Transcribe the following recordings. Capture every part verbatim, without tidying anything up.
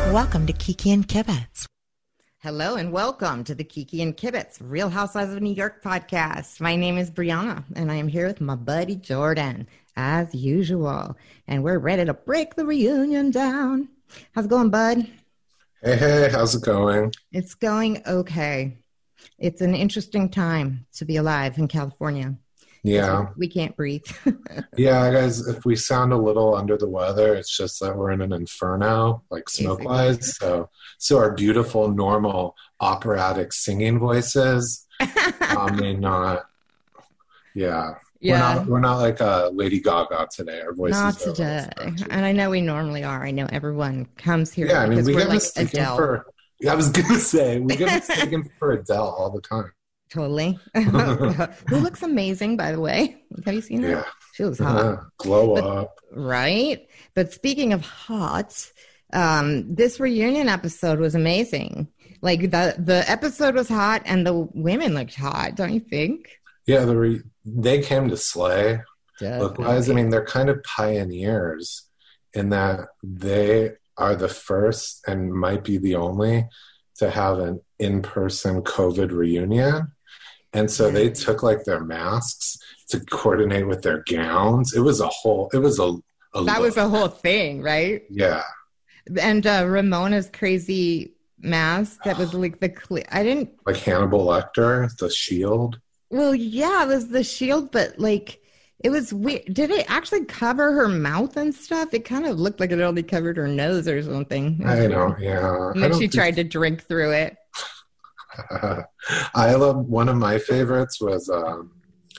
Welcome to Kiki and Kibitz. Hello and welcome to the Kiki and Kibitz Real Housewives of New York podcast. My name is Brianna and I am here with my buddy Jordan as usual. And we're ready to break the reunion down. How's it going, bud? Hey, hey, how's it going? It's going okay. It's an interesting time to be alive in California. Yeah. We can't breathe. Yeah, guys, if we sound a little under the weather, it's just that we're in an inferno, like smoke-wise. So, so our beautiful, normal, operatic singing voices um, may not, yeah. Yeah. We're not, we're not like uh, Lady Gaga today. Our voices Not are today. And I know we normally are. I know everyone comes here yeah, I mean, because we we're get like mistaken Adele. for, I was going to say, we get mistaken for Adele all the time. Totally. Who looks amazing, by the way. Have you seen her? Yeah. She looks hot. Uh, glow But- up. Right? But speaking of hot, um, this reunion episode was amazing. Like the, the episode was hot and the women looked hot, don't you think? Yeah, the re- they came to slay. Definitely. Look-wise, I mean, they're kind of pioneers in that they are the first and might be the only to have an in-person COVID reunion. And so they took like their masks to coordinate with their gowns. It was a whole, it was a, a That look. was a whole thing, right? Yeah. And uh, Ramona's crazy mask that was like the, cle- I didn't, Like Hannibal Lecter, the shield. well, yeah, it was the shield, but like, it was weird. Did it actually cover her mouth and stuff? It kind of looked like it only covered her nose or something. I know, yeah. And I then don't she think- tried to drink through it. I love, one of my favorites was um,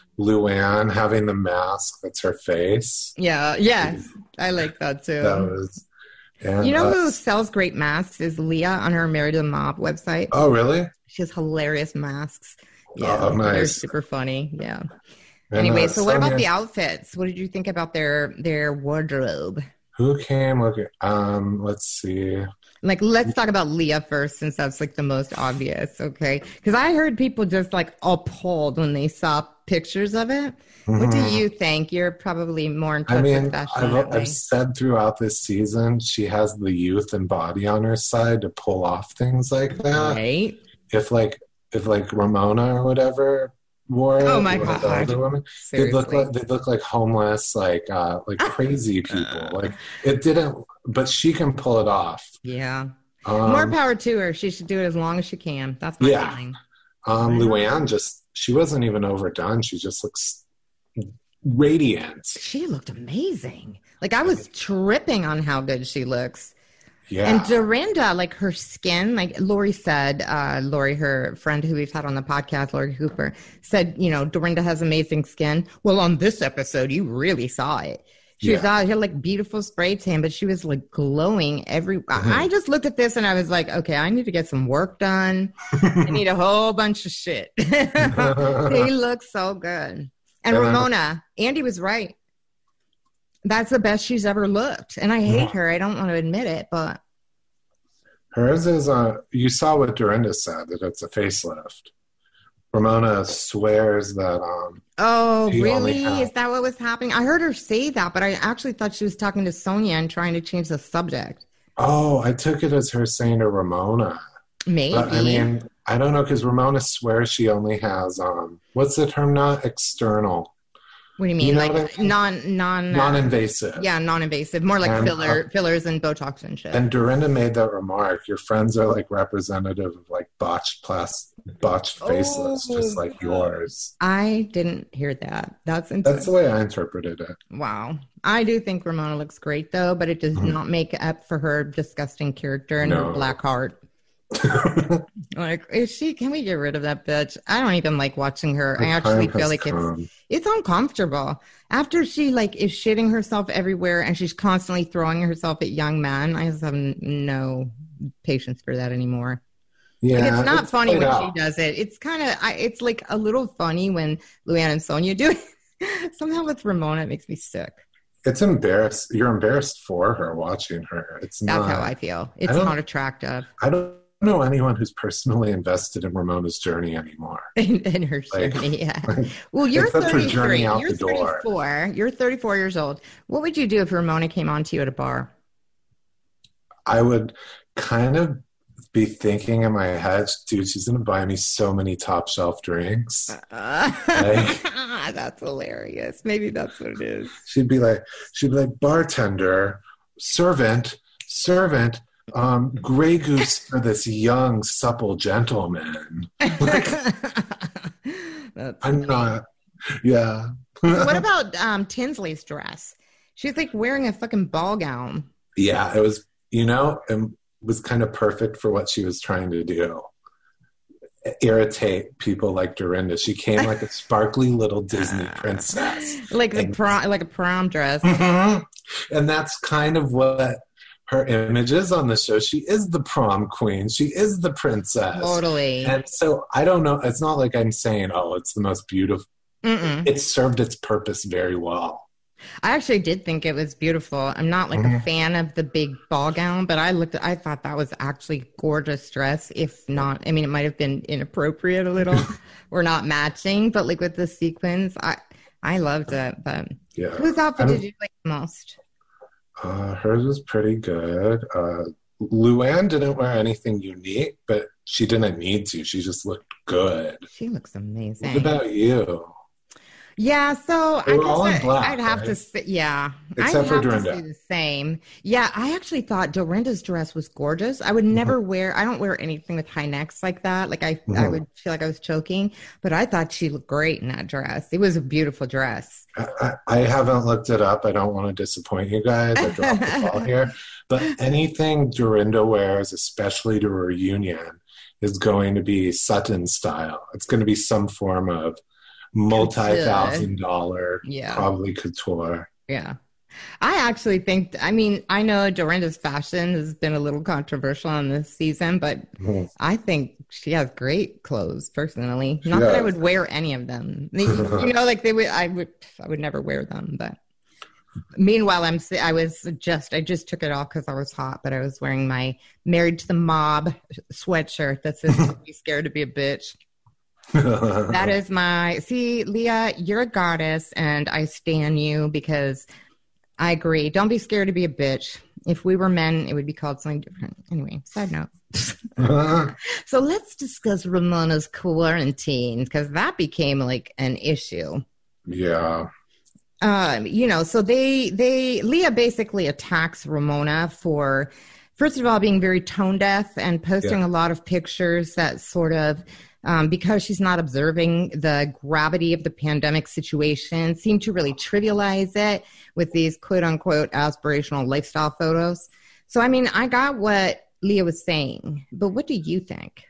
Luann having the mask that's her face. Yeah, yes. I like that too. That was, and, You know uh, who sells great masks is Leah on her Married to the Mob website. oh, really? She has hilarious masks. Yeah, Oh, nice. they're super funny. Yeah. And, Anyway, uh, so what about Sonia- the outfits? What did you think about their their wardrobe? Who came? Okay, um, let's see. Like, let's talk about Leah first, since that's like the most obvious. Okay, because I heard people just like appalled when they saw pictures of it. What do Mhm. you think? You're probably more in touch I mean, with fashion. I've, that way. I've said throughout this season, she has the youth and body on her side to pull off things like that. Right? If like, if like Ramona or whatever wore it, Oh my or the God. other woman, they look Seriously. like they look like homeless, like uh, like crazy people. Like it didn't, but she can pull it off. Yeah. Um, More power to her. She should do it as long as she can. That's my Yeah. feeling. Um, Luann just, she wasn't even overdone. She just looks radiant. She looked amazing. Like I was tripping on how good she looks. Yeah. And Dorinda, like her skin, like Lori said, uh, Lori, her friend who we've had on the podcast, Lori Cooper, said, you know, Dorinda has amazing skin. Well, on this episode, you really saw it. She was Yeah. out here like beautiful spray tan, but she was like glowing every. Mhm. I just looked at this and I was like, okay, I need to get some work done. I need a whole bunch of shit. They look so good. And Yeah. Ramona, Andy was right. That's the best she's ever looked. And I hate Yeah. her. I don't want to admit it, but Hers is, uh, you saw what Dorinda said, that it's a facelift. Ramona swears that, um, oh, She only really? had- Is that what was happening? I heard her say that, but I actually thought she was talking to Sonia and trying to change the subject. oh, I took it as her saying to Ramona. Maybe. But I mean, I don't know, because Ramona swears she only has, um, what's the term not external, what do you mean? you know like what I mean? non non uh, non-invasive. yeah, non-invasive, more like And, filler uh, fillers and Botox and shit. And Dorinda made that remark. Your friends are like representative of like botched plas- botched facelifts, Oh, just like yours. I didn't hear that. That's That's intense. the way I interpreted it. Wow. I do think Ramona looks great though, but it does Mhm. not make up for her disgusting character and her No. black heart. Like, is she? Can we get rid of that bitch? I don't even like watching her. The I actually time feel has like it's come. it's uncomfortable after she like is shitting herself everywhere and she's constantly throwing herself at young men. I just have n- no patience for that anymore. Yeah, Like, it's not it's funny played when out. she does it. It's kind of it's like a little funny when Luann and Sonia do it. Somehow with Ramona, it makes me sick. It's embarrassed. You're embarrassed for her watching her. It's That's not. how I feel. It's don't- not attractive I don't know anyone who's personally invested in Ramona's journey anymore. in, in her Like- journey. Yeah. like, Well, you're except for thirty-three. journey out You're the door. thirty-four. You're thirty-four years old. What would you do if Ramona came on to you at a bar? I would kind of be thinking in my head, dude, she's going to buy me so many top shelf drinks. Uh, Like, that's hilarious. Maybe that's what it is. she'd be like, she'd be like, bartender, servant, servant, um, Grey Goose for this young, supple gentleman. Like, That's I'm not, yeah. So what about um, Tinsley's dress? She's like wearing a fucking ball gown. Yeah, it was, you know, it was kind of perfect for what she was trying to do. Irritate people like Dorinda. She came like a sparkly little Disney princess. Like the And- prom, like a prom dress. Mhm. And that's kind of what her image is on the show. She is the prom queen. She is the princess. Totally. And so I don't know. It's not like I'm saying, oh, it's the most beautiful. Mm-mm. It served its purpose very well. I actually did think it was beautiful. I'm not like Mhm. a fan of the big ball gown, but I looked, I thought that was actually gorgeous dress. If not, I mean, it might have been inappropriate a little or not matching, but like with the sequins, I, I loved it. But Yeah. whose outfit I'm- did you like the most? Uh, hers was pretty good. Uh, Luann didn't wear anything unique, but she didn't need to. She just looked good. She looks amazing. What about you? Yeah, so They I were guess all in I, black, I'd have to right? say, yeah, Except I'd for have Dorinda. to say the same. Yeah, I actually thought Dorinda's dress was gorgeous. I would never wear, I don't wear anything with high necks like that. Like I, I Mhm. would feel like I was choking, but I thought she looked great in that dress. It was a beautiful dress. I, I I haven't looked it up. I don't want to disappoint you guys. I dropped the ball here. But anything Dorinda wears, especially to a reunion, is going to be Sutton style. It's going to be some form of multi-thousand dollar, Yeah. probably couture. Yeah. I actually think, I mean, I know Dorinda's fashion has been a little controversial on this season, but Mhm. I think she has great clothes personally. She Not that I does. would wear any of them. You know, like they would, I would, I would never wear them, but meanwhile, I'm, si- I was just, I just took it off because I was hot, but I was wearing my Married to the Mob sweatshirt that says, "Don't be scared to be a bitch." That is my, see, Leah, you're a goddess and I stan you because I agree. Don't be scared to be a bitch. If we were men, it would be called something different. Anyway, side note. So let's discuss Ramona's quarantine because that became like an issue. Yeah. Um, you know, so they, they, Leah basically attacks Ramona for, first of all, being very tone deaf and posting Yeah. a lot of pictures that sort of, um, because she's not observing the gravity of the pandemic situation, seem to really trivialize it with these quote unquote aspirational lifestyle photos. So, I mean, I got what Leah was saying, but what do you think?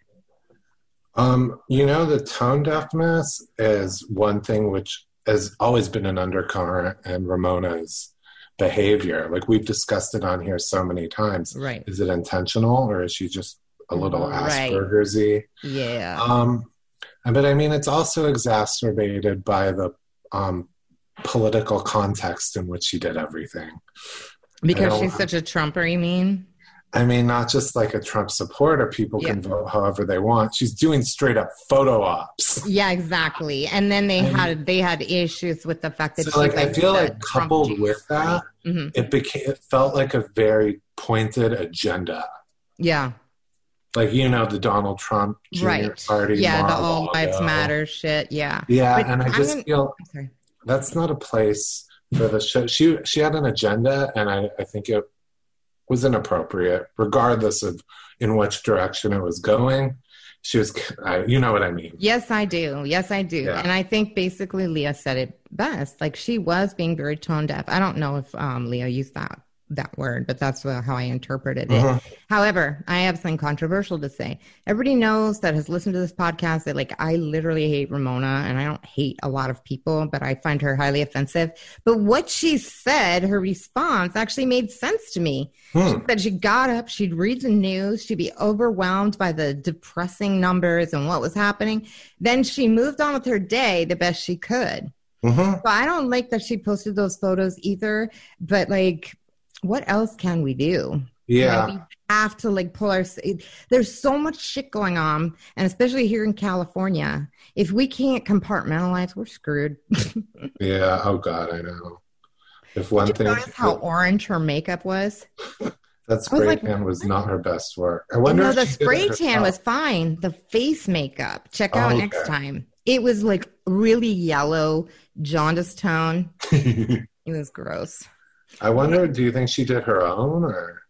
Um, you know, the tone deafness is one thing which has always been an undercurrent in Ramona's behavior. Like we've discussed it on here so many times. Right. Is it intentional or is she just a little Right. Asperger's-y? Yeah. Um, but I mean, it's also exacerbated by the um, political context in which she did everything. Because I she's don't- such a Trumper, you mean? I mean, not just like a Trump supporter. People can Yeah. vote however they want. She's doing straight up photo ops. Yeah, exactly. And then they And- had they had issues with the fact that So, she like, I went feel to like the Trump coupled Junior with that, party. Mhm. it became it felt like a very pointed agenda. Yeah, Like, you know, the Donald Trump Junior right. Party. Yeah, the Mar-a-Lago. All Lives Matter shit. Yeah. Yeah, But and I I'm just gonna- feel I'm sorry. that's not a place for the show. She she had an agenda, and I, I think it was inappropriate, regardless of in which direction it was going. She was, I, you know what I mean. Yes, I do. Yes, I do. Yeah. And I think basically Leah said it best. Like she was being very tone deaf. I don't know if um, Leah used that that word, but that's uh, how I interpreted it. Mhm. However, I have something controversial to say. Everybody knows that has listened to this podcast that like I literally hate Ramona and I don't hate a lot of people, but I find her highly offensive. But what she said, her response actually made sense to me. Hmm. She said she got up, she'd read the news, she'd be overwhelmed by the depressing numbers and what was happening. Then she moved on with her day the best she could. Mhm. So I don't like that she posted those photos either, but like, what else can we do? Yeah. Like, we have to like pull our, there's so much shit going on, and especially here in California, if we can't compartmentalize, we're screwed. Yeah. Oh God, I know. If one Did you thing, notice how orange her makeup was? That spray like, tan was not her best work. I wonder wonder no, if the she did spray it tan herself. was fine. The face makeup. Check out Oh, next okay. time. It was like really yellow, jaundice tone. It was gross. I wonder, do you think she did her own or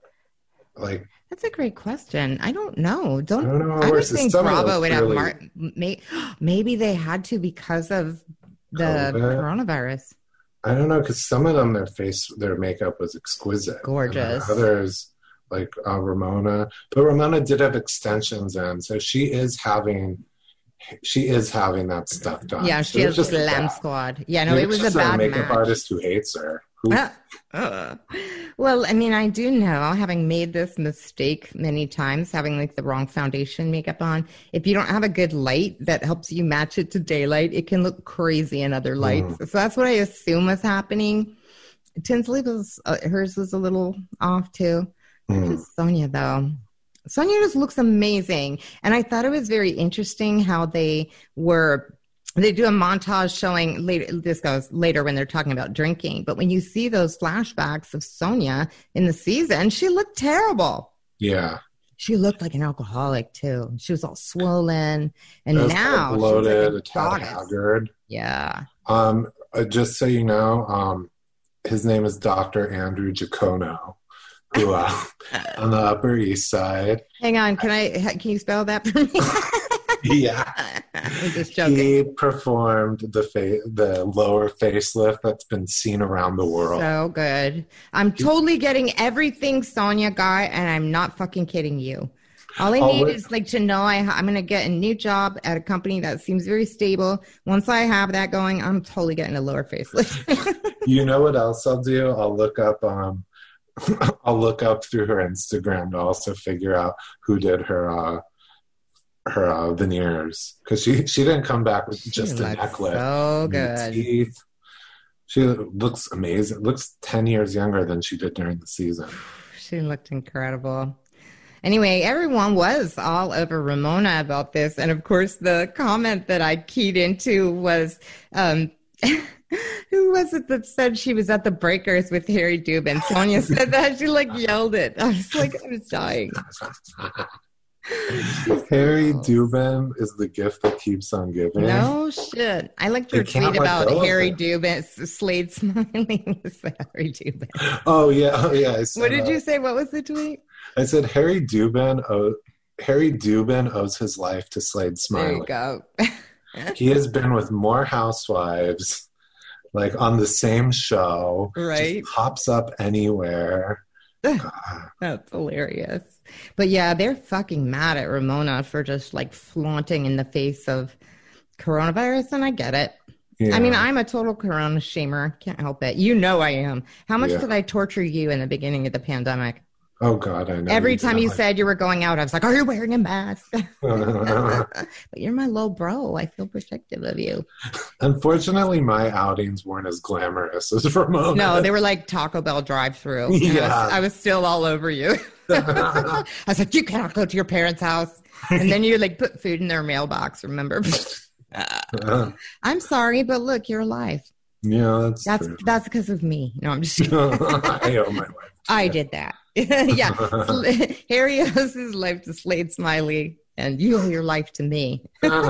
like? That's a great question. I don't know. Don't I don't know. I would Where's the think some of Bravo those would have really- mar- may- maybe they had to because of the COVID? coronavirus. I don't know, because some of them, their face, their makeup was exquisite. Gorgeous. And others, like uh, Ramona, but Ramona did have extensions in, so she is having, she is having that stuff done. Yeah, So she it's has just Glam bad. Squad. Yeah, no, Maybe it was it's a just bad makeup match. artist who hates her. Who, Uh, well, I mean, I do know, having made this mistake many times, having like the wrong foundation makeup on, if you don't have a good light that helps you match it to daylight, it can look crazy in other lights. Mm. So that's what I assume was happening. Tinsley was, uh, hers was a little off too. Mm. Sonia, though. Sonia just looks amazing. And I thought it was very interesting how they were, they do a montage showing later, this goes later when they're talking about drinking. But when you see those flashbacks of Sonia in the season, she looked terrible. yeah. She looked like an alcoholic too. She was all swollen. And It was now kind of bloated, she's a like a tad goddess. haggard. Yeah. Um, uh, just so you know, um, his name is Doctor Andrew Giacono, who uh, on the Upper East Side. Hang on. Can I, can you spell that for me? Yeah. I'm just joking. He performed the fa- the lower facelift that's been seen around the world. So good. I'm totally getting everything Sonia got, and I'm not fucking kidding you. All I Oh, need wait. is like to know I, I'm going to get a new job at a company that seems very stable. Once I have that going, I'm totally getting a lower facelift. You know what else I'll do? I'll look up um I'll look up through her Instagram to also figure out who did her uh her uh, veneers, because she she didn't come back with She just a looks necklace. so new good. Teeth. She looks amazing. Looks ten years younger than she did during the season. She looked incredible. Anyway, everyone was all over Ramona about this. And of course, the comment that I keyed into was, um, who was it that said she was at the Breakers with Harry Dubin? Sonia said that. She like yelled it. I was like, I was dying. Harry Dubin is the gift that keeps on giving. No shit. I liked your They can't tweet let about go of Harry it. Dubin. Slade smiling was Harry Dubin. Oh yeah, oh yeah. I said What did that. you say? What was the tweet? I said Harry Dubin. Oh, Harry Dubin owes his life to Slade There Smiley. you go. He has been with more housewives, like on the same show. Right. Just pops up anywhere. God. That's hilarious. But yeah, they're fucking mad at Ramona for just like flaunting in the face of coronavirus, and I get it. Yeah. I mean, I'm a total corona shamer. Can't help it. You know I am. How much Yeah. did I torture you in the beginning of the pandemic? Oh God, I know. Every you time did. you Like- said you were going out, I was like, are you wearing a mask? But you're my little bro. I feel protective of you. Unfortunately, my outings weren't as glamorous as Ramona. No, they were like Taco Bell drive-through. And I, Yeah. was, I was still all over you. I was like, you cannot go to your parents' house. And then you like put food in their mailbox, remember? I'm sorry, but look, you're alive. Yeah, that's That's true. that's because of me. No, I'm just kidding. I owe my life. I did that. Yeah. Sl- Harry owes his life to Slade Smiley, and you owe your life to me.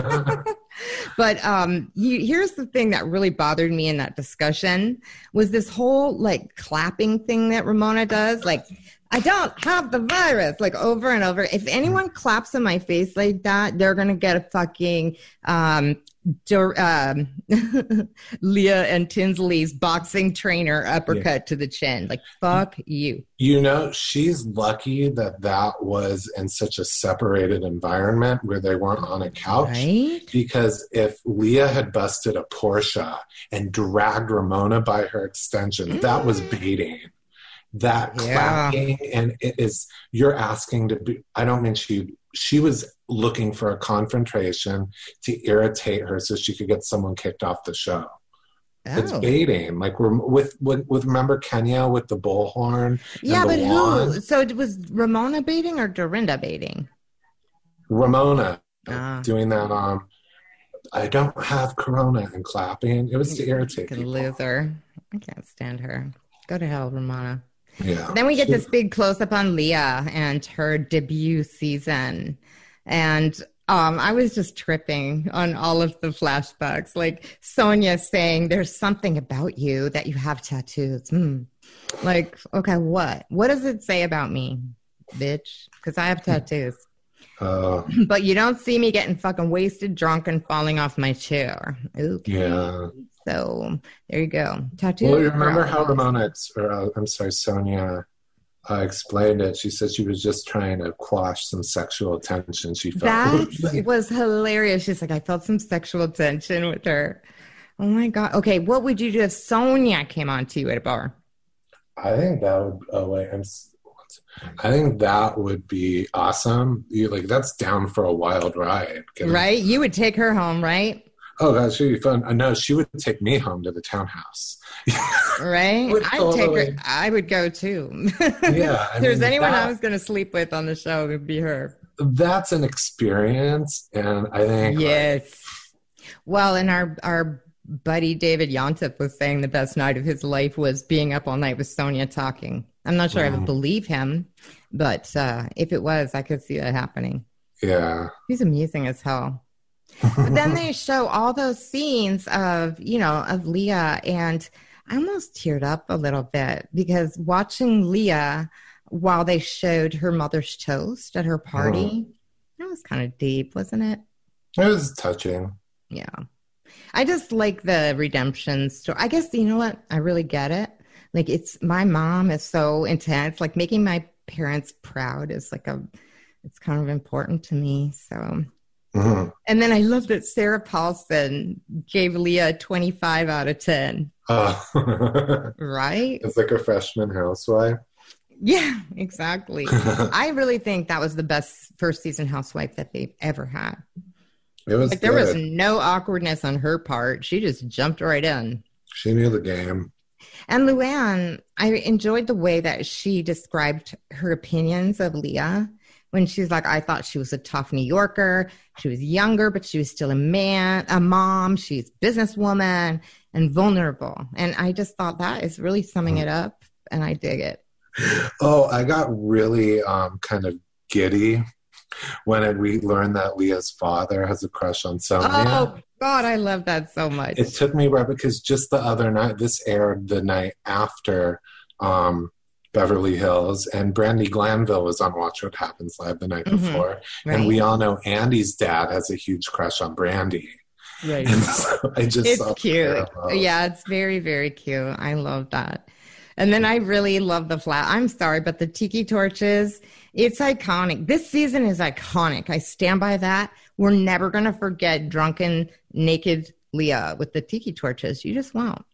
But um, you, here's the thing that really bothered me in that discussion was this whole like clapping thing that Ramona does. Like, I don't have the virus, like over and over. If anyone claps in my face like that, they're going to get a fucking um, Dor- um, Leah and Tinsley's boxing trainer uppercut Yeah. to the chin. Like, fuck you. You know, she's lucky that that was in such a separated environment where they weren't on a couch. Right? Because if Leah had busted a Porsche and dragged Ramona by her extensions, that was baiting. That Yeah. clapping, and it is, you're asking to be, I don't mean she, she was looking for a confrontation to irritate her so she could get someone kicked off the show. It's Oh. baiting. Like we're with, with, with remember Kenya with the bullhorn? Yeah, and the but who? wand? So it was Ramona baiting or Dorinda baiting? Ramona Ah. doing that, um, I don't have corona and clapping. It was to irritate Fucking people. loser. I can't stand her. Go to hell, Ramona. Yeah. Then we get this big close up on Leah and her debut season. And um, I was just tripping on all of the flashbacks. Like Sonia saying, there's something about you that you have tattoos. Mm. Like, okay, what? What does it say about me, bitch? Because I have tattoos. Uh, but you don't see me getting fucking wasted, drunk, and falling off my chair. Okay. Yeah. So there you go. Tattoos. Well, you remember how Ramona, or uh, I'm sorry, Sonia uh, explained it. She said she was just trying to quash some sexual tension she felt. That was hilarious. She's like, I felt some sexual tension with her. Oh my God. Okay, what would you do if Sonia came on to you at a bar? I think that would. Oh wait, I'm. I think that would be awesome. You like that's down for a wild ride, right? You would take her home, right? Oh, that should be fun. I know she would take me home to the townhouse. Right? I'd totally. take her. I would go too. Yeah. If there's mean, anyone that, I was going to sleep with on the show, it would be her. That's an experience, and I think yes. Like, well, and our our buddy David Yontef was saying the best night of his life was being up all night with Sonia talking. I'm not sure mm. I would believe him, but uh, if it was, I could see that happening. Yeah. He's amusing as hell. But then they show all those scenes of, you know, of Leah, and I almost teared up a little bit because watching Leah while they showed her mother's toast at her party, mm. that was kind of deep, wasn't it? It was touching. Yeah. I just like the redemption story. I guess, you know what? I really get it. Like, it's, my mom is so intense. Like, making my parents proud is like a, it's kind of important to me. So, mm-hmm. And then I love that Sarah Paulson gave Leah a twenty-five out of ten. Uh, right? It's like a freshman housewife. Yeah, exactly. I really think that was the best first season housewife that they've ever had. It was like, there was no awkwardness on her part. She just jumped right in. She knew the game. And Luann, I enjoyed the way that she described her opinions of Leah when she's like, I thought she was a tough New Yorker. She was younger, but she was still a man, a mom. She's a businesswoman and vulnerable. And I just thought that is really summing it up, and I dig it. Oh, I got really um, kind of giddy when it, we learned that Leah's father has a crush on Sonia. Oh, God, I love that so much. It took me right because just the other night, this aired the night after um, Beverly Hills, and Brandi Glanville was on Watch What Happens Live the night mm-hmm. before. Right. And we all know Andy's dad has a huge crush on Brandi. Right. And so I just it's saw cute. Yeah, it's very, very cute. I love that. And then I really love the flat. I'm sorry, but the tiki torches, it's iconic. This season is iconic. I stand by that. We're never going to forget drunken, naked Leah with the tiki torches. You just won't.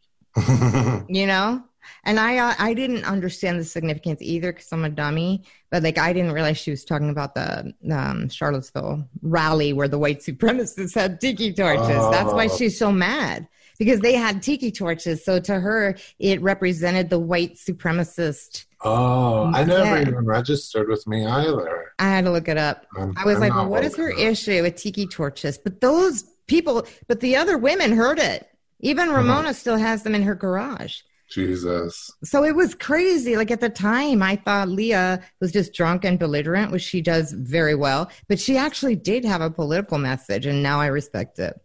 You know? And I uh, I didn't understand the significance either because I'm a dummy. But, like, I didn't realize she was talking about the um, Charlottesville rally where the white supremacists had tiki torches. Oh. That's why she's so mad. Because they had tiki torches. So to her, it represented the white supremacist. Oh, I never yeah. even registered with me either. I had to look it up. I'm, I was I'm like, well, what is her up. issue with tiki torches? But those people, but the other women heard it. Even Ramona oh. still has them in her garage. Jesus. So it was crazy. Like, at the time, I thought Leah was just drunk and belligerent, which she does very well. But she actually did have a political message, and now I respect it.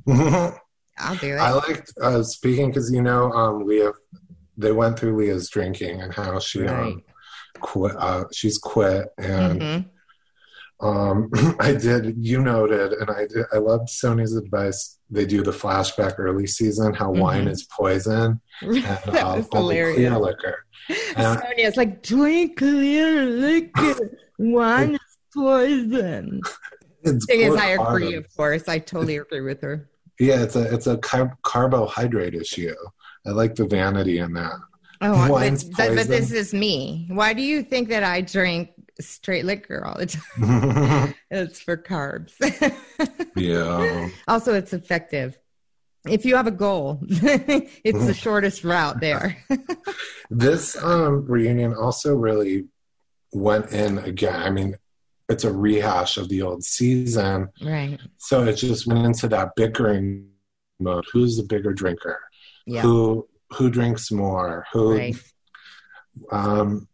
I'll do it. I liked uh, speaking because, you know, um, Leah, they went through Leah's drinking and how she right. um, quit. Uh, she's quit, and mm-hmm. um, I did. You noted, and I did. I loved Sonia's advice. They do the flashback early season, how mm-hmm. wine is poison, and uh, only clear liquor. And Sonia's like, drink clear liquor, wine is poison. It's thing is, I agree. Of course, I totally agree with her. Yeah, it's a it's a car- carbohydrate issue. I like the vanity in that. Oh, but, but, but this is me. Why do you think that I drink straight liquor all the time? It's for carbs. Yeah. Also, it's effective. If you have a goal, it's the shortest route there. This um, reunion also really went in again. I mean, it's a rehash of the old season. Right. So it just went into that bickering mode. Who's the bigger drinker? Yeah. Who who drinks more? Who right. Um,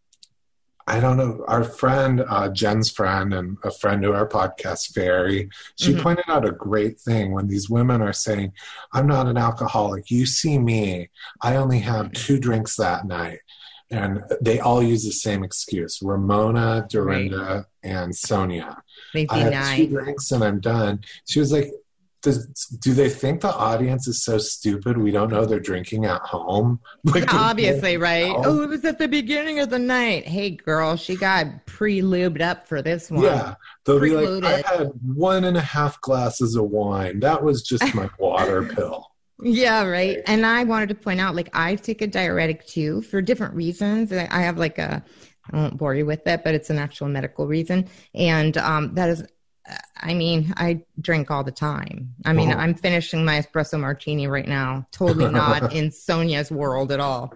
I don't know. Our friend, uh, Jen's friend and a friend to our podcast, Fairy, she mm-hmm. pointed out a great thing when these women are saying, I'm not an alcoholic. You see me. I only have two drinks that night. And they all use the same excuse. Ramona, Dorinda, right. and Sonia. They I have two drinks and I'm done. She was like, Does, do they think the audience is so stupid we don't know they're drinking at home? Like, obviously, right? Oh, it was at the beginning of the night. Hey, girl, she got pre-lubed up for this one. Yeah. They'll be like, I had one and a half glasses of wine. That was just my water pill. Yeah, right. right. And I wanted to point out, like, I take a diuretic too for different reasons. I have like a, I won't bore you with it, but it's an actual medical reason. And um, that is, I mean, I drink all the time. I mean, oh. I'm finishing my espresso martini right now. Totally not in Sonia's world at all.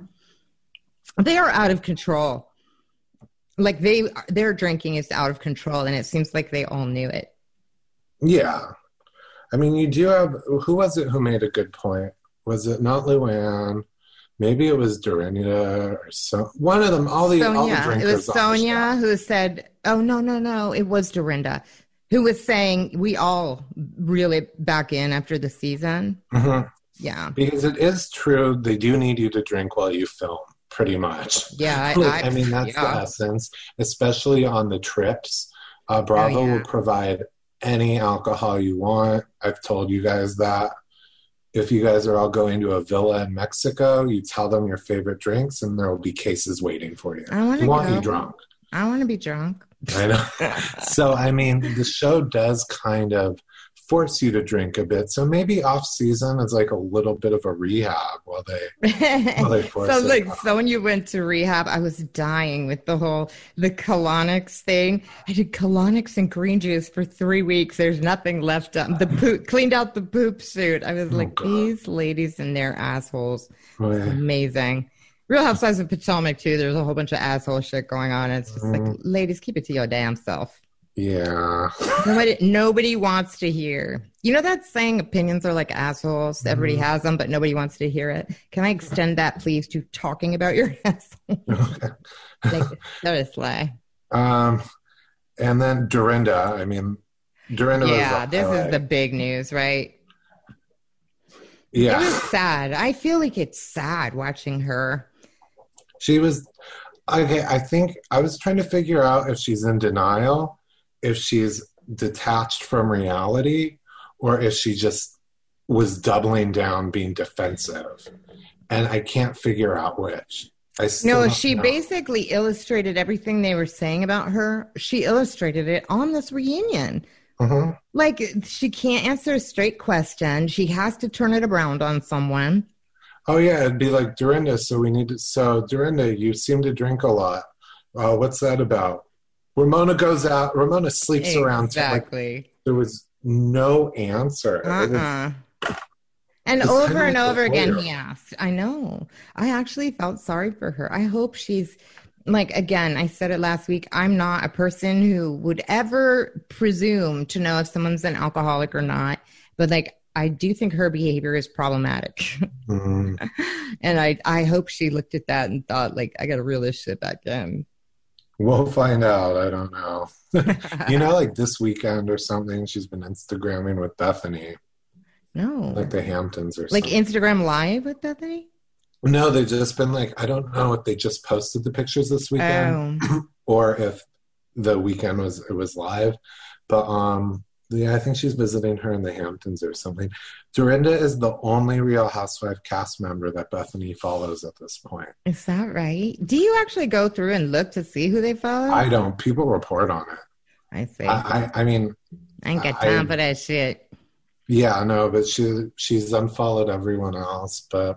They are out of control. Like they, their drinking is out of control, and it seems like they all knew it. Yeah. I mean, you do have, who was it who made a good point? Was it not Luann? Maybe it was Dorinda or so. One of them, all the, Sonia. all the drinkers. It was Sonia who said, oh, no, no, no. It was Dorinda. Who was saying we all reel it back in after the season. Mm-hmm. Yeah. Because it is true, they do need you to drink while you film, pretty much. Yeah. I, like, I, I mean, that's yeah. the essence, especially on the trips. Uh, Bravo oh, yeah. will provide any alcohol you want. I've told you guys that. If you guys are all going to a villa in Mexico, you tell them your favorite drinks and there will be cases waiting for you. I they want go. you drunk. I want to be drunk. I know. So, I mean, the show does kind of force you to drink a bit. So maybe off season is like a little bit of a rehab while they, while they force Sounds it like out. so when you went to rehab, I was dying with the whole, the colonics thing. I did colonics and green juice for three weeks. There's nothing left. Um, the poop, cleaned out the poop suit. I was Oh, like, God. these ladies and their assholes. Oh, yeah. Amazing. Real Housewives of Potomac, too. There's a whole bunch of asshole shit going on. It's just Mm. like, ladies, keep it to your damn self. Yeah. Nobody, nobody wants to hear. You know that saying, opinions are like assholes? Everybody has them, but nobody wants to hear it. Can I extend that, please, to talking about your asshole? Like, seriously. Um, and then Dorinda. I mean, Dorinda Yeah, was this highlight. is the big news, right? Yeah. It was sad. I feel like it's sad watching her. She was, okay, I think I was trying to figure out if she's in denial, if she's detached from reality, or if she just was doubling down being defensive. And I can't figure out which. I still No, don't she know. basically illustrated everything they were saying about her. She illustrated it on this reunion. Mm-hmm. Like, she can't answer a straight question. She has to turn it around on someone. Oh, yeah, it'd be like, Dorinda, so we need to, so Dorinda, you seem to drink a lot. Uh, what's that about? Ramona goes out, Ramona sleeps Exactly. around. Exactly. Like, there was no answer. It was, Uh-uh. And It's over kinda and like over a again, lawyer. he asked. I know. I actually felt sorry for her. I hope she's, like, again, I said it last week, I'm not a person who would ever presume to know if someone's an alcoholic or not. But, like, I do think her behavior is problematic. Mm. And I, I hope she looked at that and thought, like, I got to reel this shit back in. We'll find out. I don't know. You know, like this weekend or something, she's been Instagramming with Bethany, No. like the Hamptons or Like something. Instagram Live with Bethany? No, they've just been like, I don't know if they just posted the pictures this weekend Oh. or if the weekend was it was live. But um, yeah, I think she's visiting her in the Hamptons or something. Dorinda is the only Real Housewife cast member that Bethany follows at this point. Is that right? Do you actually go through and look to see who they follow? I don't. People report on it. I see. I, I, I, I mean, ain't got I- time for that shit. yeah, no, but she she's unfollowed everyone else. But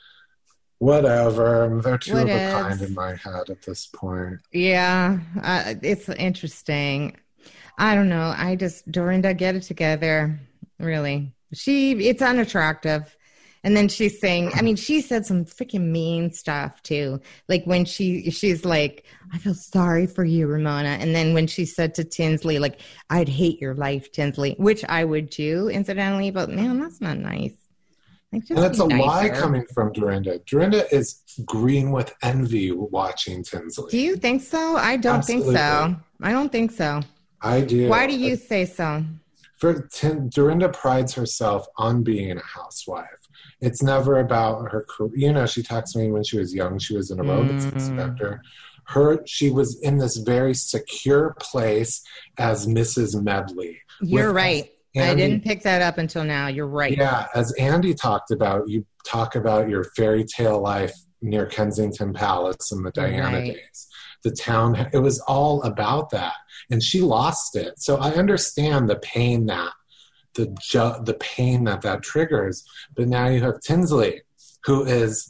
whatever. They're two of a Whatevs. kind in my head at this point. Yeah, uh, it's interesting. I don't know. I just, Dorinda, get it together. Really. She, it's unattractive. And then she's saying, I mean, she said some freaking mean stuff too. Like when she, she's like, I feel sorry for you, Ramona. And then when she said to Tinsley, like, I'd hate your life, Tinsley, which I would too, incidentally, but man, that's not nice. Like, just and it's be a lie nicer. coming from Dorinda. Dorinda is green with envy watching Tinsley. Do you think so? I don't Absolutely. think so. I don't think so. I do. Why do you say so? For Tin, Dorinda prides herself on being a housewife. It's never about her career. You know, she talks to me when she was young. She was an aerobics Mm. inspector. Her, she was in this very secure place as Missus Medley. You're With- right. I Andy- didn't pick that up until now. You're right. Yeah, as Andy talked about, you talk about your fairy tale life near Kensington Palace in the Diana Right. days. The town, it was all about that. And she lost it. So I understand the pain that, the ju- the pain that that triggers. But now you have Tinsley, who is...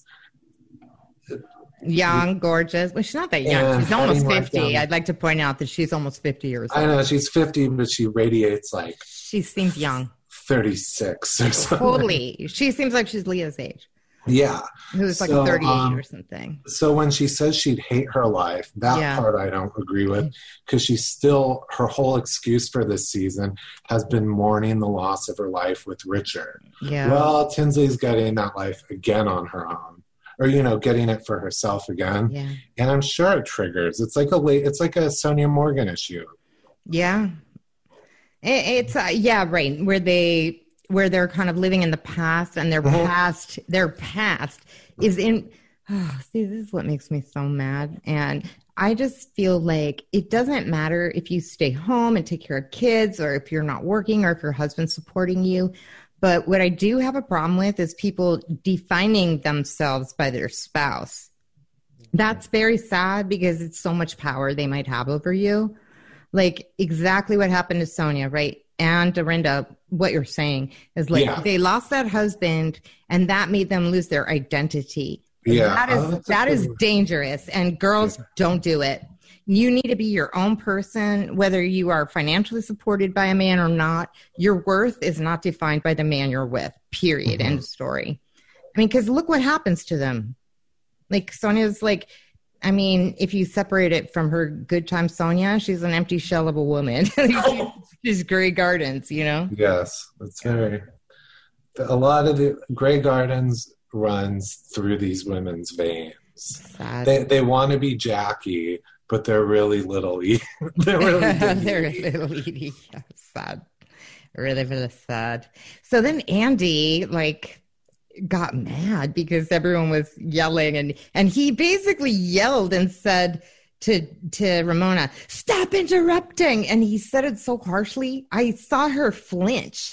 Young, gorgeous. Well, she's not that young. And She's almost heading right fifty. down- I'd like to point out that she's almost fifty years I old. know, she's fifty, but she radiates like She seems young. thirty-six or something. Totally. She seems like she's Leah's age, Yeah. who's like So, thirty-eight um, or something. So when she says she'd hate her life, that Yeah. part I don't agree with, because she's still, her whole excuse for this season has been mourning the loss of her life with Richard. Yeah. Well, Tinsley's getting that life again on her own, or, you know, getting it for herself again. yeah. And I'm sure it triggers. It's like a late, it's like a Sonia Morgan issue. Yeah. It, it's, uh, yeah, right. Where they, where they're kind of living in the past, and their Mhm. past, their past is in, oh, see, this is what makes me so mad. And I just feel like it doesn't matter if you stay home and take care of kids, or if you're not working, or if your husband's supporting you. But what I do have a problem with is people defining themselves by their spouse. That's very sad, because it's so much power they might have over you. Like exactly what happened to Sonia, right? And Dorinda, what you're saying is like Yeah. they lost that husband, and that made them lose their identity. Yeah. That Oh, is that's a that good is one. dangerous, and girls, don't do it. You need to be your own person, whether you are financially supported by a man or not. Your worth is not defined by the man you're with, period. Mhm. End of story. I mean, because look what happens to them. Like Sonia's like, I mean, if you separate it from her good time Sonia, she's an empty shell of a woman. She- she's Grey Gardens, you know? Yes, it's very. A lot of the Grey Gardens runs through these women's veins. Sad. They they want to be Jackie, but they're really little. E- they're really They're Edie. little Edie. Yeah, sad. Really, really sad. So then Andy, like, got mad because everyone was yelling, and and he basically yelled and said to to Ramona, "Stop interrupting!" And he said it so harshly, I saw her flinch.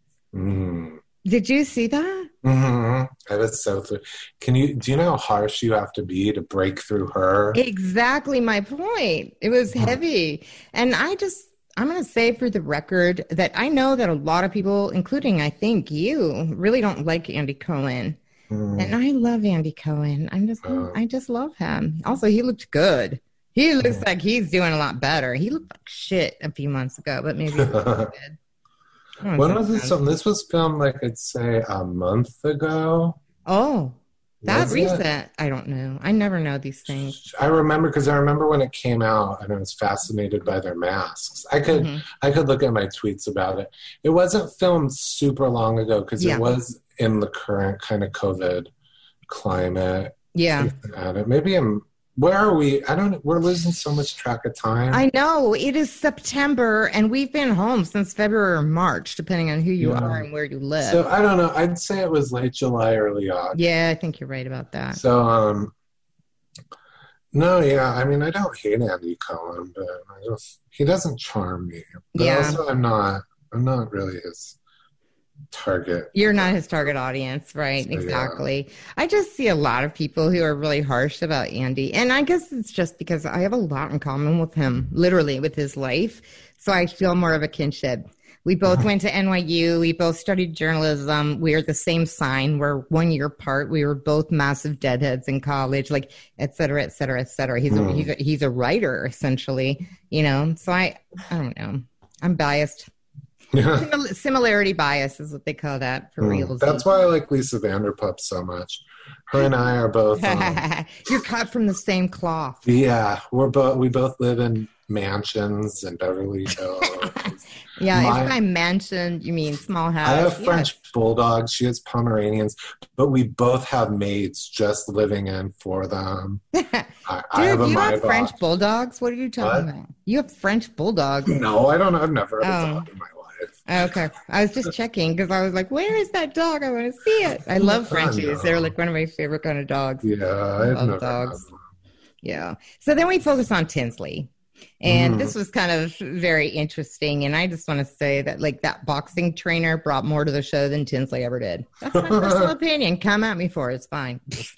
Mm. Did you see that? Mm-hmm. That is so. Th- Can you? Do you know how harsh you have to be to break through her? Exactly my point. It was heavy. And I just, I'm going to say for the record that I know that a lot of people, including I think you, really don't like Andy Cohen. Mm. And I love Andy Cohen. I'm just, Oh. I just love him. Also, he looked good. He looks like he's doing a lot better. He looked like shit a few months ago, but maybe he looks good. I don't know, When was this? sometimes. Film? This was filmed, like I'd say, a month ago. Oh, that Was it? recent. I don't know. I never know these things. I remember because I remember when it came out, and I was fascinated by their masks. I could Mhm. I could look at my tweets about it. It wasn't filmed super long ago because Yeah. it was in the current kind of COVID climate. Yeah. At it. Maybe I'm. Where are we? I don't. We're losing so much track of time. I know. It is September, and we've been home since February or March, depending on who you Yeah. are and where you live. so I don't know. I'd say it was late July, early August. Yeah, I think you're right about that. So um. No, yeah. I mean, I don't hate Andy Cohen, but I just he doesn't charm me. But Yeah. also, I'm not. I'm not really his target. You're not his target audience, right? So, yeah. Exactly. I just see a lot of people who are really harsh about Andy. And I guess it's just because I have a lot in common with him, literally with his life. So I feel more of a kinship. We both went to N Y U. We both studied journalism. We are the same sign. We're one year apart. We were both massive deadheads in college, like et cetera, et cetera, et cetera. He's a, Mm. he's a, he's a writer, essentially, you know? So I, I don't know. I'm biased. Simil- Similarity bias is what they call that for real. Mm, That's why I like Lisa Vanderpump so much. Her and I are both. Um, You're cut from the same cloth. yeah, we're both. We both live in mansions in Beverly Hills. Yeah, My, if by mansion you mean small house. I have yes. French bulldogs. She has Pomeranians, but we both have maids just living in for them. I, Dude, I have a you my have French box. bulldogs? What are you talking What? about? You have French bulldogs? No, I don't know. I've never had a Oh. dog in my life. Okay. I was just checking because I was like, where is that dog? I want to see it. I love Frenchies. know. They're like one of my favorite kind of dogs. Yeah, I I've love never dogs. had one. Yeah. So then we focus on Tinsley. And Mhm. this was kind of very interesting. And I just want to say that, like, that boxing trainer brought more to the show than Tinsley ever did. That's my personal opinion. Come at me for it. It's fine.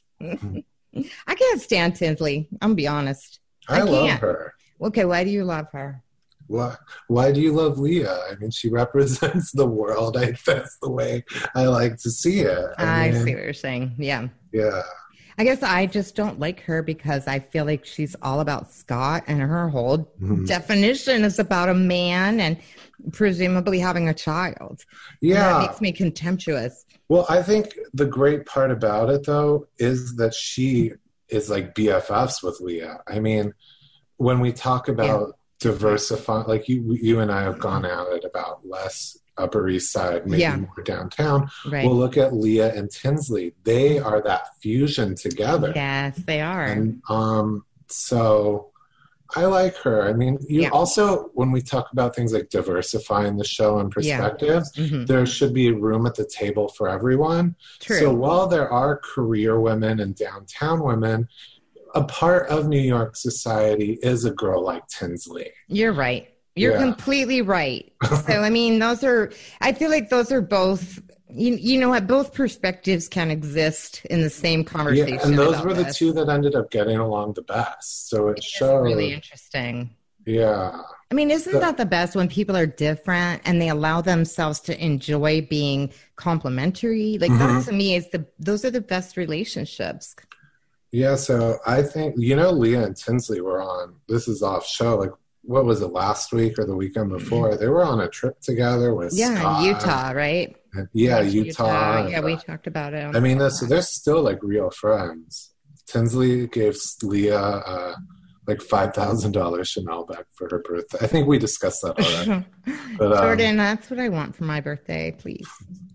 I can't stand Tinsley. I'm going to be honest. I, I love can't. her. Okay. Why do you love her? Why, why do you love Leah? I mean, she represents the world. I, that's the way I like to see it. I, I mean, see what you're saying. Yeah. Yeah. I guess I just don't like her because I feel like she's all about Scott, and her whole Mhm. definition is about a man and presumably having a child. And Yeah. that makes me contemptuous. Well, I think the great part about it, though, is that she is like B F Fs with Leah. I mean, when we talk about diversifying, like you, you and I have gone at it about less Upper East Side, maybe Yeah. more downtown. Right. Well, look at Leah and Tinsley. They are that fusion together. Yes, they are. And um, so I like her. I mean, you Yeah. also, when we talk about things like diversifying the show and Yeah. perspectives, Mhm. there should be room at the table for everyone. True. So while there are career women and downtown women, a part of New York society is a girl like Tinsley. You're right. You're Yeah. completely right. So, I mean, those are, I feel like those are both, you, you know what, both perspectives can exist in the same conversation. Yeah, and those about were the this. two that ended up getting along the best. So it It's showed. really interesting. Yeah. I mean, isn't So- that the best when people are different and they allow themselves to enjoy being complimentary? Like that Mhm. to me is the, those are the best relationships. Yeah, so I think, you know, Leah and Tinsley were on, this is off show, like, what was it, last week or the weekend before? They were on a trip together with Yeah, Scott. in Utah, right? And- yeah, Went to Utah. and, Yeah, we uh, talked about it. on I mean, the this, they're still, like, real friends. Tinsley gave Leah, uh, like, five thousand dollars Chanel bag for her birthday. I think we discussed that already. But, um, Jordan, that's what I want for my birthday, please.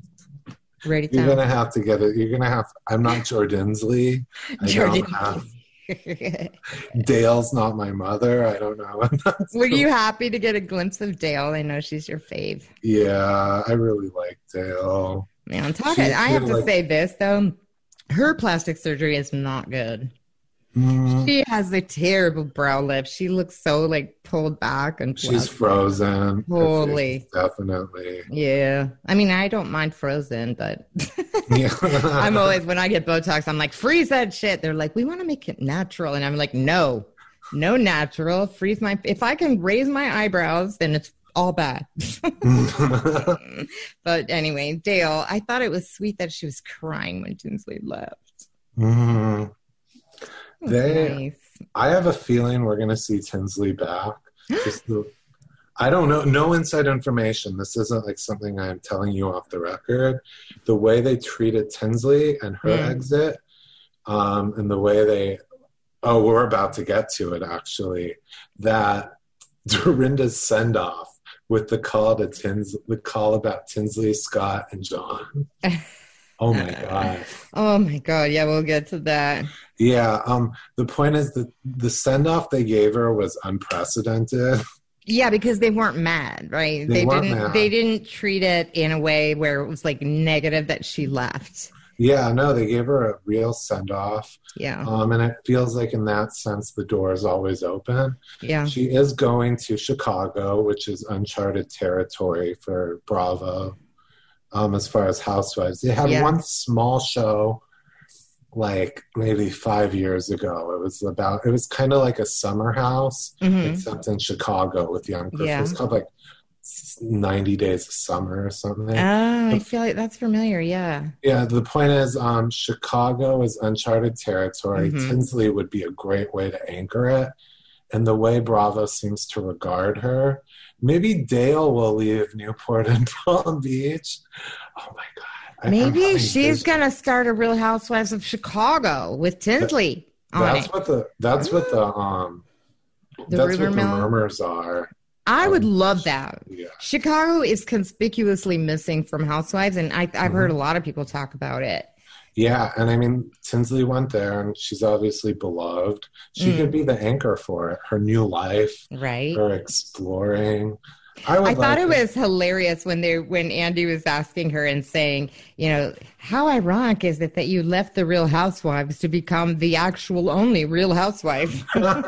Write it You're down. going to have to get it. You're going to have, I'm not Jordansley. I Jordan. don't have, Dale's not my mother. I don't know. Were you happy to get a glimpse of Dale? I know she's your fave. Yeah, I really like Dale. Man, talking. She- I she have to like- say this though, her plastic surgery is not good. Mm, She has a terrible brow lift. She looks so like pulled back and she's flat. frozen. Holy. Definitely. Yeah, I mean, I don't mind frozen, but Yeah. I'm always when I get Botox, I'm like, freeze that shit. They're like, we want to make it natural, and I'm like, no, no natural. Freeze my. If I can raise my eyebrows, then it's all bad. But anyway, Dale, I thought it was sweet that she was crying when Tinsley left. Mhm. It was They- nice. I have a feeling we're going to see Tinsley back. Just the, I don't know. No inside information. This isn't like something I'm telling you off the record. The way they treated Tinsley and her Mm. exit, um, and the way they, oh, we're about to get to it actually, that Dorinda's send off with the call to Tins, the call about Tinsley, Scott, and John. Oh my God. Oh my god, yeah, we'll get to that. Yeah. Um, the point is that the send off they gave her was unprecedented. Yeah, because they weren't mad, right? They weren't didn't mad. they didn't treat it in a way where it was like negative that she left. Yeah, no, they gave her a real send off. Yeah. Um, and it feels like in that sense, the door is always open. Yeah. She is going to Chicago, which is uncharted territory for Bravo, um, as far as Housewives. They had Yeah. one small show, like maybe five years ago. It was about, it was kind of like a summer house, Mhm. except in Chicago with young people. Yeah. It was called like ninety Days of Summer or something. Oh, I feel like that's familiar. Yeah. Yeah, the point is, um, Chicago is uncharted territory. Mhm. Tinsley would be a great way to anchor it. And the way Bravo seems to regard her, maybe Dale will leave Newport and Palm Beach. Oh my God. I- I'm Maybe having she's visions. going to start a Real Housewives of Chicago with Tinsley on That's it. what the, that's what the, um, The That's rumor what mill? the murmurs are. I would Um, love that. Yeah. Chicago is conspicuously missing from Housewives, and I, I've Mhm. heard a lot of people talk about it. Yeah, and I mean, Tinsley went there, and she's obviously beloved. She Mm. could be the anchor for it. Her new life, Right. her exploring. I, would I thought like it was hilarious when they when Andy was asking her and saying, you know, how ironic is it that you left the Real Housewives to become the actual only Real Housewife?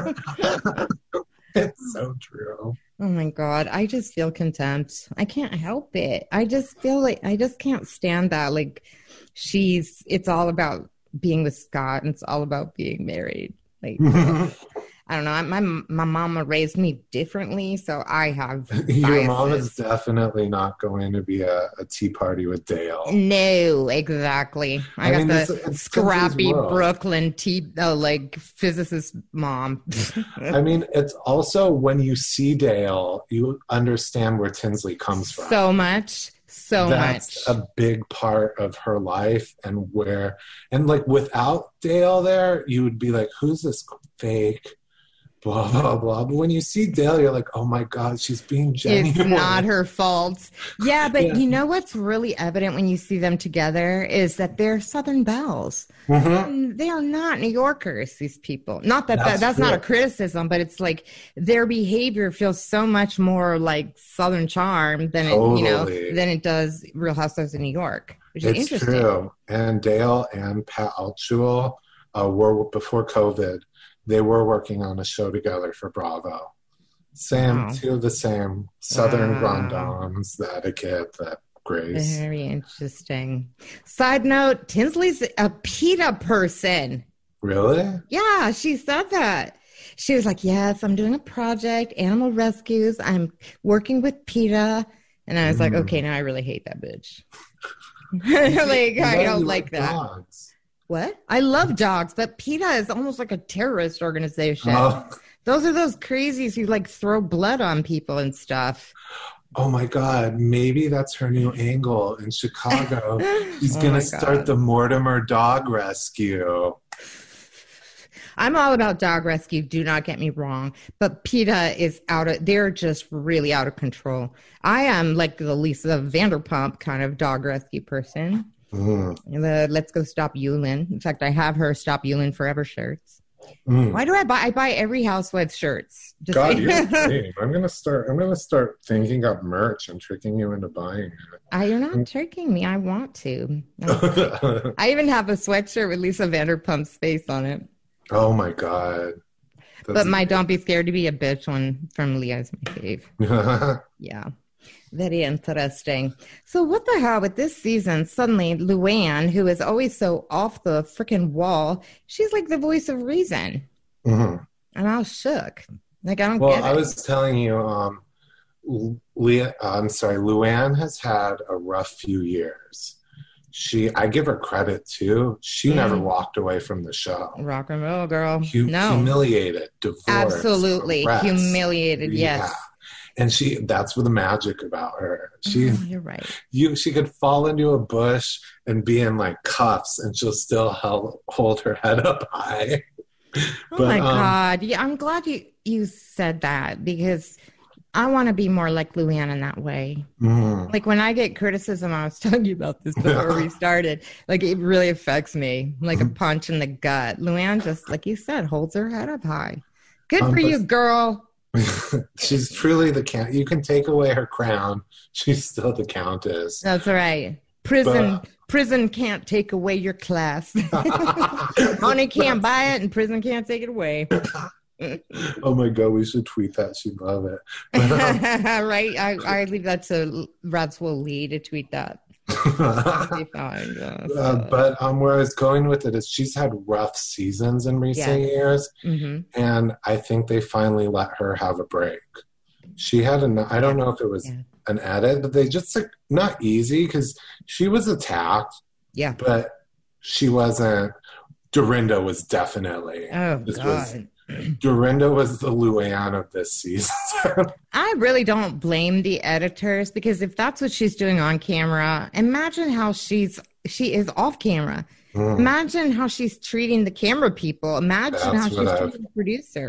It's so true. Oh my God. I just feel contempt. I can't help it. I just feel like I just can't stand that. Like she's, it's all about being with Scott and it's all about being married. Like, I don't know. My my mama raised me differently, so I have Your mom biases. is definitely not going to be a, a tea party with Dale. No, exactly. I, I got mean, the this- it's scrappy Tinsley's world. Brooklyn tea, uh, like physicist mom. I mean, it's also when you see Dale, you understand where Tinsley comes from. So much, so That's much. a big part of her life, and where, and like without Dale there, you would be like, who's this fake? Blah, blah, blah. But when you see Dale, you're like, oh my God, she's being genuine. It's not her fault. Yeah, but Yeah. you know what's really evident when you see them together is that they're Southern belles. Mhm. They are not New Yorkers, these people. Not that, That's that that's not a true. criticism, but it's like their behavior feels so much more like Southern charm than it, you know, Totally. than it does Real Housewives of New York, which is It's interesting. true. And Dale and Pat Altschul uh, were, before COVID, they were working on a show together for Bravo. Same, Wow. two of the same Southern Wow. grand dames, the etiquette, the grace. Very interesting. Side note, Tinsley's a PETA person. Really? Yeah, she said that. She was like, yes, I'm doing a project, animal rescues. I'm working with PETA. And I was like, Mm. okay, now I really hate that bitch. like, You I know don't you like that. dogs. What? I love dogs, but PETA is almost like a terrorist organization. Oh, Those are those crazies who like throw blood on people and stuff. oh my God, maybe that's her new angle in Chicago. She's Oh going my to start God. the Mortimer Dog Rescue. I'm all about dog rescue. Do not get me wrong, but PETA is out of, they're just really out of control. I am like the Lisa Vanderpump kind of dog rescue person. Mm, The Let's Go Stop Yulin. In fact, I have her Stop Yulin Forever shirts. mm. Why do I buy, I buy every housewife shirts. Just God, you're insane. I'm gonna start. I'm gonna start thinking up merch and tricking you into buying I, you're not tricking me. I want to. it. I even have a sweatshirt with Lisa Vanderpump's face on it. Oh my God. But my Don't Be Scared to Be a Bitch one from Leah is my fave. my. Yeah. Very interesting. So what the hell with this season? Suddenly Luann, who is always so off the freaking wall, she's like the voice of reason. Mhm. And I was shook. Like, I don't Well, get it. I was telling you, um, Leah. I'm sorry, Luann has had a rough few years. She, I give her credit too. She Mm. never walked away from the show. Rock and roll, girl. Hu- no. Humiliated, divorced, Absolutely. arrest, Humiliated, yes. rehab. And she, that's what the magic about her. She, Oh, you're right. you, she could fall into a bush and be in like cuffs, and she'll still held, hold her head up high. Oh But, my um, God. Yeah, I'm glad you, you said that because I want to be more like Luann in that way. Mm, Like when I get criticism, I was telling you about this before we started, like it really affects me like a punch in the gut. Luann just, like you said, holds her head up high. Good Um, for but- you, girl. she's truly the count. You can take away her crown, she's still the countess. That's right. Prison, But- prison can't take away your class. Money can't buy it and prison can't take it away. Oh my God, we should tweet that. She'd love it. But, um, right? I, I leave that to Radswell Lee to tweet that. Be fine, yeah, so- uh, but um, where I was going with it is she's had rough seasons in recent Yes. years, Mhm. and I think they finally let her have a break. She had an, I don't know if it was Yeah. an edit, but they just like, not easy because she was attacked, Yeah. but she wasn't. Dorinda was definitely. Oh, This God. was- Dorinda was the Luann of this season. I really don't blame the editors because if that's what she's doing on camera, imagine how she's she is off camera. Mm. Imagine how she's treating the camera people. Imagine That's how what she's I've- treating the producers.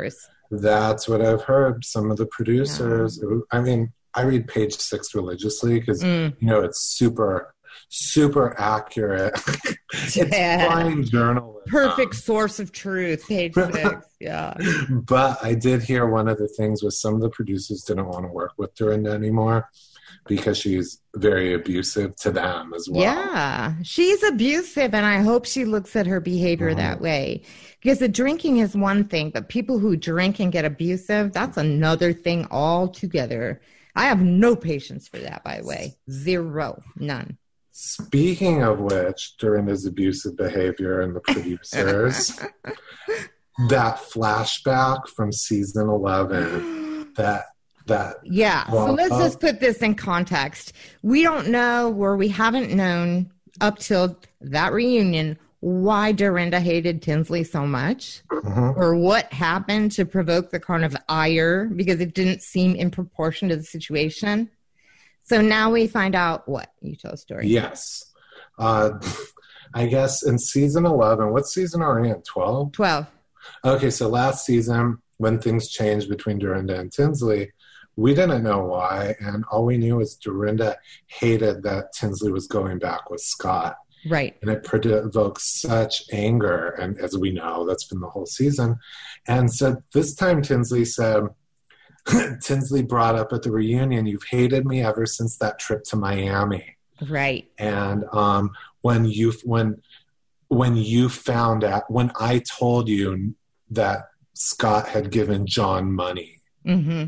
That's what I've heard. Some of the producers, yeah. I mean, I read Page Six religiously because, mm. you know, it's super, super accurate. It's yeah. fine journalism. Perfect source of truth, Page Six. Yeah. But I did hear one of the things was some of the producers didn't want to work with Dorinda anymore because she's very abusive to them as well. Yeah, she's abusive, and I hope she looks at her behavior mm-hmm. that way. Because the drinking is one thing, but people who drink and get abusive, that's another thing altogether. I have no patience for that, by the way. Zero. None. Speaking of which, Dorinda's abusive behavior and the producers, that flashback from season eleven, that that yeah. Well, so let's uh, just put this in context. We don't know, or we haven't known up till that reunion, why Dorinda hated Tinsley so much, mm-hmm. or what happened to provoke the kind of ire, because it didn't seem in proportion to the situation. So now we find out what? You tell a story. Yes. Uh, I guess in season eleven, what season are we in? twelve? twelve. Okay, so last season, when things changed between Dorinda and Tinsley, we didn't know why, and all we knew is Dorinda hated that Tinsley was going back with Scott. Right. And it provoked such anger, and as we know, that's been the whole season. And so this time Tinsley said, Tinsley brought up at the reunion, you've hated me ever since that trip to Miami. Right. And um, when you when when you found out, when I told you that Scott had given John money, mm-hmm.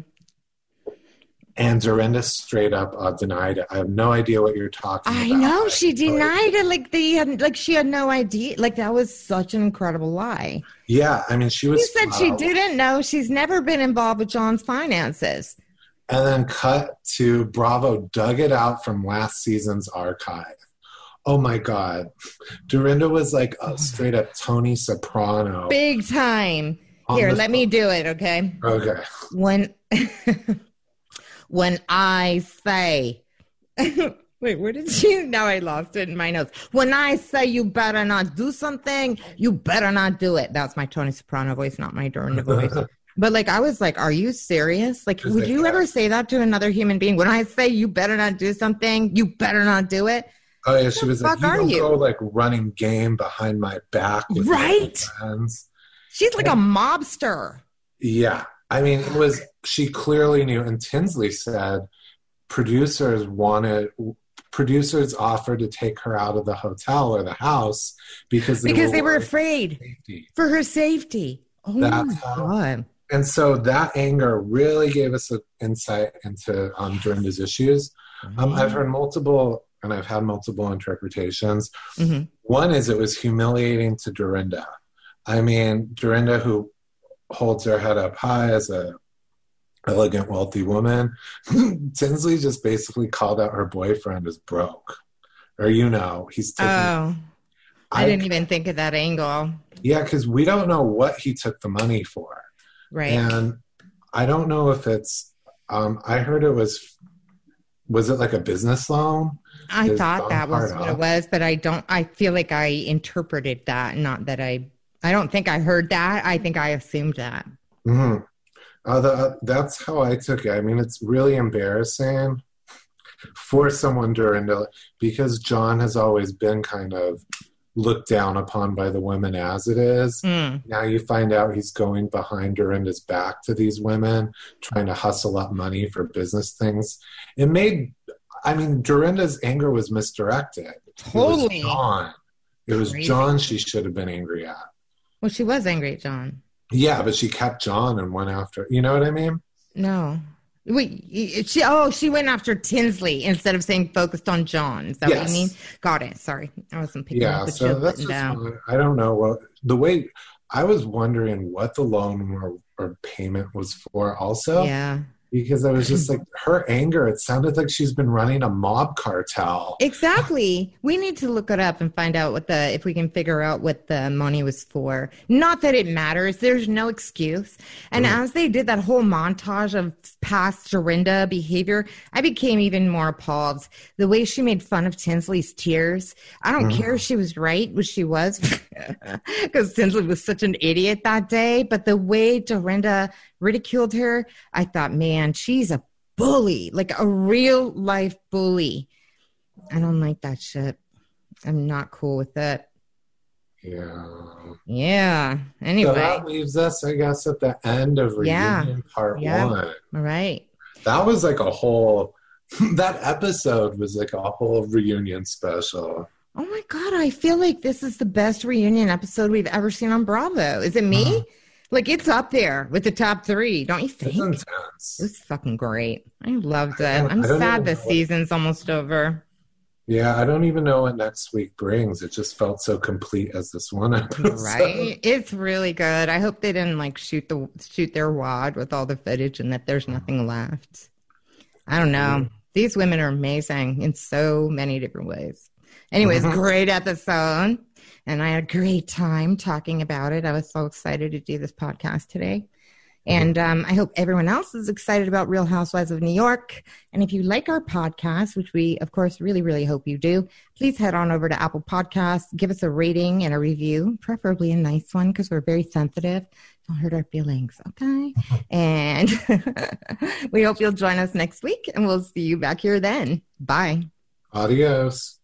and Dorinda straight up uh, denied it. I have no idea what you're talking I about. I know she denied it, like they had, like she had no idea. Like that was such an incredible lie. Yeah, I mean, she was. She said uh, she didn't know. She's never been involved with John's finances. And then cut to Bravo dug it out from last season's archive. Oh my God, Dorinda was like a straight up Tony Soprano, big time. Here, let phone. me do it. Okay. Okay. When. When I say, wait, where did you? Now I lost it in my notes. When I say you better not do something, you better not do it. That's my Tony Soprano voice, not my Dorinda voice. But like, I was like, are you serious? Like, would you ever say that to another human being? When I say you better not do something, you better not do it. Oh yeah, she was like, you don't you? go like running game behind my back with right? friends. She's like and, a mobster. Yeah. I mean, it was, she clearly knew, and Tinsley said producers wanted, producers offered to take her out of the hotel or the house because they because were, they were afraid safety. for her safety. Oh That's my how, God. And so that anger really gave us an insight into um, Dorinda's issues. Mm-hmm. Um, I've heard multiple, and I've had multiple interpretations. Mm-hmm. One is it was humiliating to Dorinda. I mean, Dorinda, who holds her head up high as a elegant, wealthy woman. Tinsley just basically called out her boyfriend as broke. Or, you know, he's taking... Oh, I, I didn't even think of that angle. Yeah, because we don't know what he took the money for. Right. And I don't know if it's... Um, I heard it was... Was it like a business loan? I His thought that was what up. it was, but I don't... I feel like I interpreted that, not that I... I don't think I heard that. I think I assumed that. Mm-hmm. Uh, the, that's how I took it. I mean, it's really embarrassing for someone Dorinda, because John has always been kind of looked down upon by the women as it is. Mm. Now you find out he's going behind Dorinda's back to these women, trying to hustle up money for business things. It made, I mean, Dorinda's anger was misdirected. Totally. It was John. It was Crazy. John she should have been angry at. Well, she was angry at John. Yeah, but she kept John and went after, you know what I mean? No. Wait, she, oh, she went after Tinsley instead of saying focused on John. Is that yes. what you mean? Got it. Sorry. I wasn't picking yeah, up the so joke that's written just down. One, I don't know what, the way, I was wondering what the loan or, or payment was for also. Yeah. Because I was just like, her anger, it sounded like she's been running a mob cartel. Exactly. We need to look it up and find out what the, if we can figure out what the money was for. Not that it matters. There's no excuse. And mm. as they did that whole montage of past Dorinda behavior, I became even more appalled. The way she made fun of Tinsley's tears. I don't mm. care if she was right, which she was. because Tinsley was such an idiot that day. But the way Dorinda ridiculed her, I thought, man, she's a bully, like a real life bully. I don't like that shit. I'm not cool with it. Yeah. Yeah. Anyway. So that leaves us, I guess, at the end of Reunion yeah. Part yeah. One. All right. That was like a whole, that episode was like a whole reunion special. Oh my God. I feel like this is the best reunion episode we've ever seen on Bravo. Is it me? Uh, like, it's up there with the top three, don't you think? It's intense. It was fucking great. I loved it. I'm sad this season's almost over. Yeah, I don't even know what next week brings. It just felt so complete as this one episode. Right? It's really good. I hope they didn't like shoot the shoot their wad with all the footage and that there's nothing left. I don't know. These women are amazing in so many different ways. Anyways, great episode. And I had a great time talking about it. I was so excited to do this podcast today. And um, I hope everyone else is excited about Real Housewives of New York. And if you like our podcast, which we, of course, really, really hope you do, please head on over to Apple Podcasts, give us a rating and a review, preferably a nice one because we're very sensitive. Don't hurt our feelings, okay? And we hope you'll join us next week, and we'll see you back here then. Bye. Adios.